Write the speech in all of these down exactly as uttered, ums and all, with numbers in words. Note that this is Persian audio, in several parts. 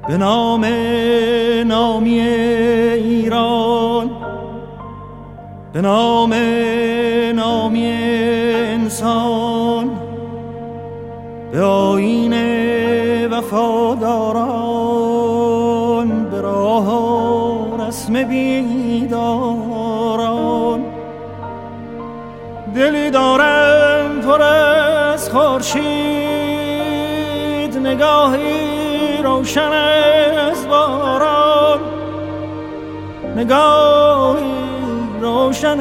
به نام نامی ایران، به نام نامی انسان، به آیین وفاداران، به راه و رسم بیداران. دلی دارم پر از خورشید، نگاهی روشن از باران، نگاهی روشن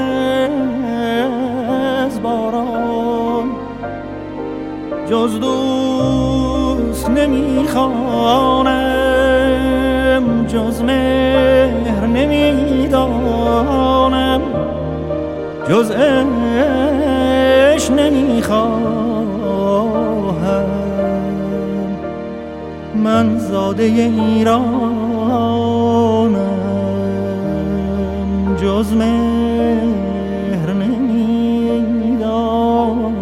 از باران. جز دوست نمیخوانم، جز مهر نمیدانم، جز عشق نمیخواهم. من زاده ایرانم، جز مهر نمیدانم.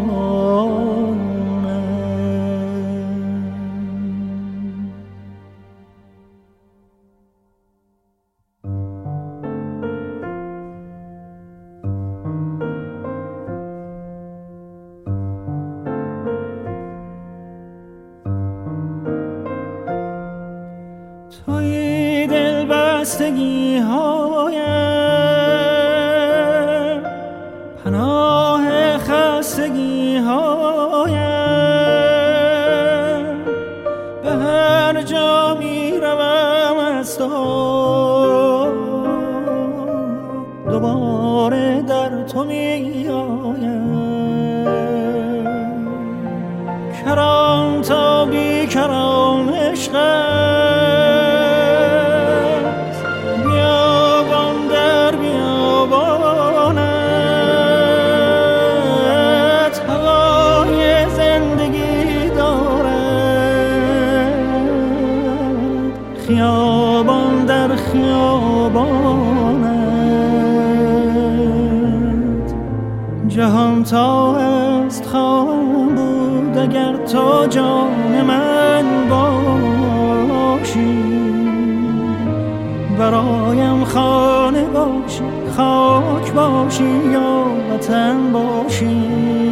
توی دل بستگی هایم، پناه خستگی هایم. به هر جا می روم از تو، دوباره در تو می آیم. کرام تا بی کرام عشق خیابان در خیابانت. جهان تا است خواهم بود اگر تو جان من باشی. برایم خانه باشی، خاک باشی یا وطن باشی.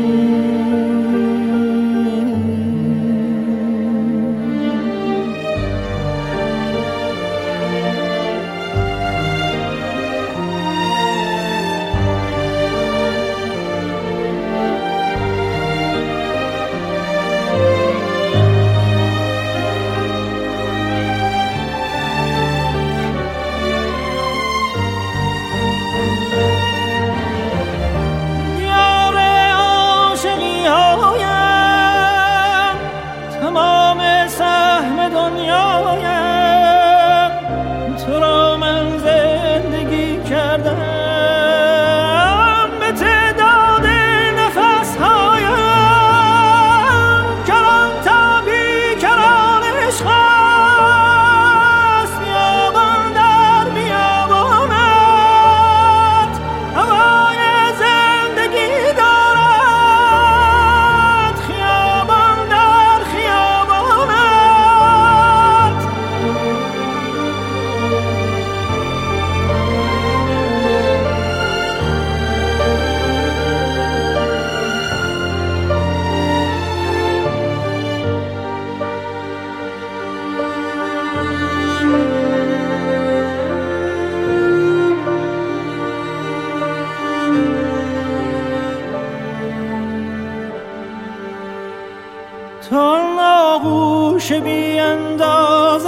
تو آغوش بی اندازه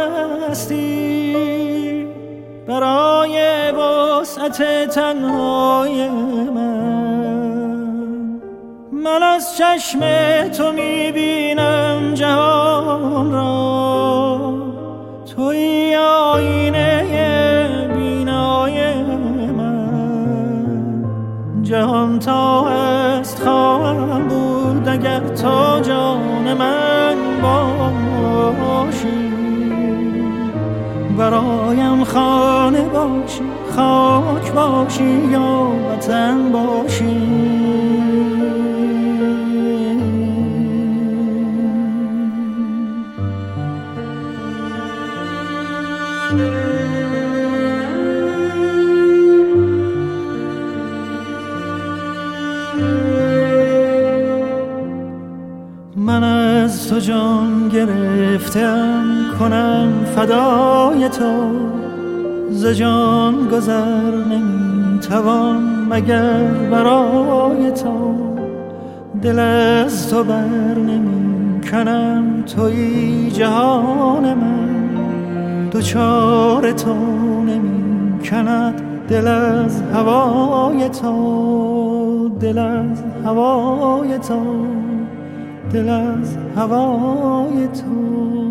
هستی برای وسعت تنهای من. من از چشم تو میبینم جهان را، توی آینه بینای من. جهان تا است خواهم بود اگر تو جان من باشی. برایم خانه باشی، خاک باشی یا وطن باشی. تو جان گرفتم کنم فدای تو، ز جان گذر نمیتوان مگر برای تو. دل از تو بر نمی کنم تویی جهان من، دوچار تو نمی کند دل از هوای تو، دل از هوای تو، دل از هوای تو.